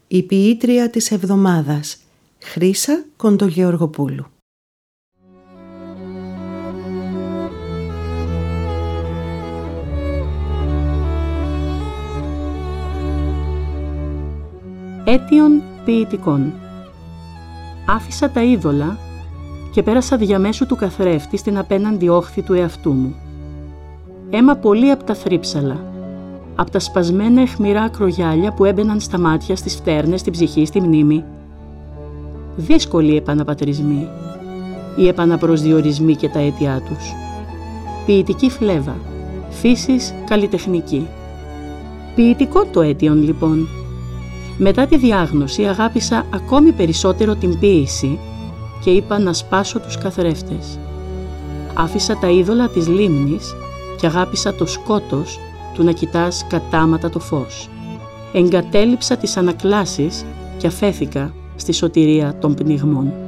Η ποιήτρια της εβδομάδας, Χρύσα Κοντογεωργοπούλου. Αίτιον ποιητικών. Άφησα τα είδωλα και πέρασα διαμέσου του καθρέφτη στην απέναντι όχθη του εαυτού μου. Έμα πολύ απ' τα θρύψαλα, απ' τα σπασμένα αιχμηρά ακρογιάλια που έμπαιναν στα μάτια, στις φτέρνες, στην ψυχή, στη μνήμη. Δύσκολοι επαναπατρισμοί, οι επαναπροσδιορισμοί και τα αίτια τους. Ποιητική φλέβα, φύσης καλλιτεχνική. Ποιητικό το αίτιον λοιπόν. Μετά τη διάγνωση αγάπησα ακόμη περισσότερο την ποίηση και είπα να σπάσω τους καθρέφτες. Άφησα τα είδωλα της λίμνης και αγάπησα το σκότος του να κοιτάς κατάματα το φως. Εγκατέλειψα τις ανακλάσεις και αφέθηκα στη σωτηρία των πνιγμών.